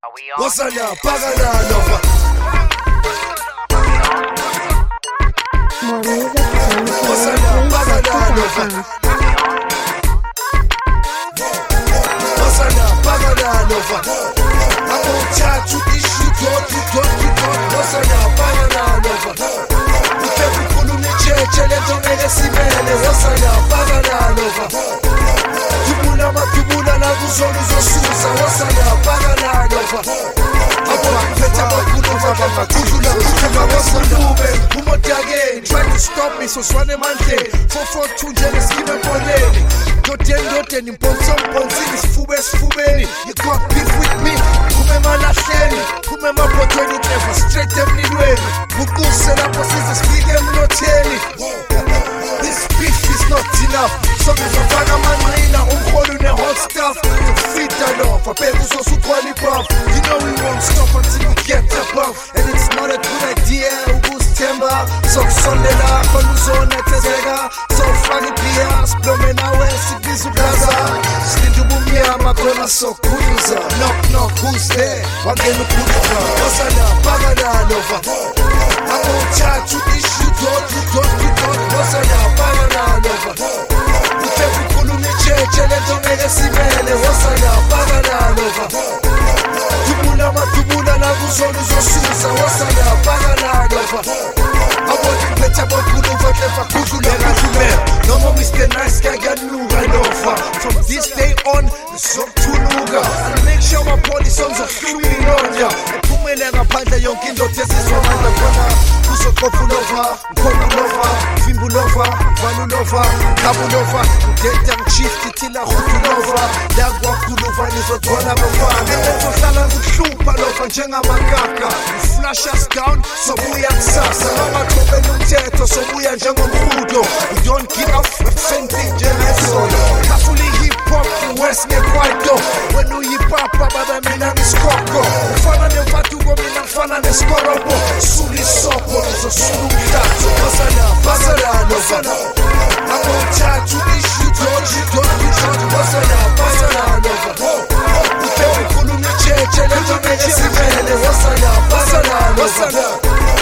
Wasana Paganova. More music on Paganova. Wasana Paganova. I won't chat to issue to Wasana Paganova. Ukekulu ni cheche leto mele simele. Wasana Paganova. Tubula na kuzonu zosusa. Wasana Paganova. Try to stop me, so swane mante 442 njene skime poleni Dote ni mponso mponzini sifubeni You got beef with me, kume malahleni Kume mapotweni never straight emnilweni Mukuse lapho sizifike mnotheni This beef is not enough Sokuzofaka manqina umholi une-hot stuff Ufita lofa, bheku sosukhwala ibuff You know we won't stop until we get above And it's not a good idea ukuzithemba Sokusondela khona uzonethezeka Sofaka ibhiya siblome nawe sibiza ublaza Silinda ubumnyama khona sokhuluza Knock who's there wangena ukhuluza Wasana Paganova I won't chat to issue don't Wasana Paganova Ukekulu ni cheche leto mele simele Wasana Paganova Tubula na kuzonu zosusa Wasana Paganova I want to clever kudula No more Mr. Nice Guy Ganuga Nova From this day on, the song to Nuga And make sure my police songs are fluid on ya Epumele ngaphandle yonke indoda esizwamandla khona Kuzokopulova, Mkhonulova, Vimbulova, Valulova, Kabulova Udeta ngishifti thina Khutulova Lakwakhulova nizothola abafana Ngizohlala ngikuhlupha lova njengamakaka Flash us down, sobuya kusasa Ngabathobela umthetho, sobuya njengomhudo We don't give up, same thing njengesolo Khafuli hip-hop, West ngekwaito When uyipapa, baba mina ngiskoko Ufana nemfatuko, mina ngifana neskorobo Suli sopo, ngizosula umhlazo Wasana Paganova I won't chat to issue, don't Wasana Paganova Ukekulu ni cheche, leto mele simele Wasana Paganova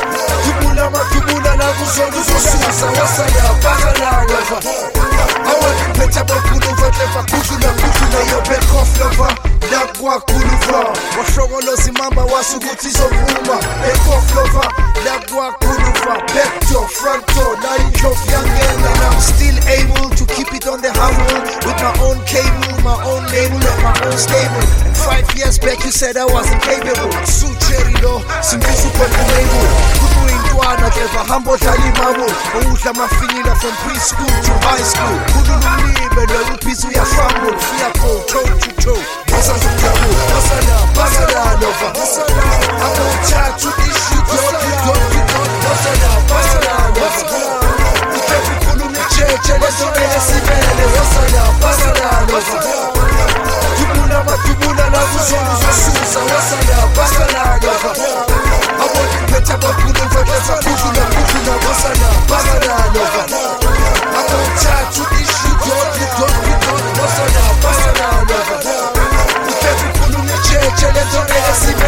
Tubula na kuzonu zosusa Wasana Paganova Awakipeta bakuluva Clever kudula Yo back off lover Lakwakhuluva Wahlokoloza imamba wasukuthi izovuma Back off lover Lakwakhuluva Back door, front door Now indlovu yangena And I'm still able to keep it on the humble With my own cable, my own label And my own stable And 5 years back you said I wasn't capable Sucherry lo, simbusu kwa label Kudu intwana Clever hambo dlala imabo Udla mafinyila from preschool to high school Kudu lulibe lwekuphiza uyafumble Fear go toe to toe Wasana Paganova I won't chat to issue Wasana Paganova Ukekulu ni cheche leto mele simele Wasana Paganova Tubula na kuzonu zosusa Wasana Paganova I want to peta bakuluva Clever kudula Wasana Paganova I won't chat to issue don't Wasana Paganova Ukekulu ni cheche leto mele simele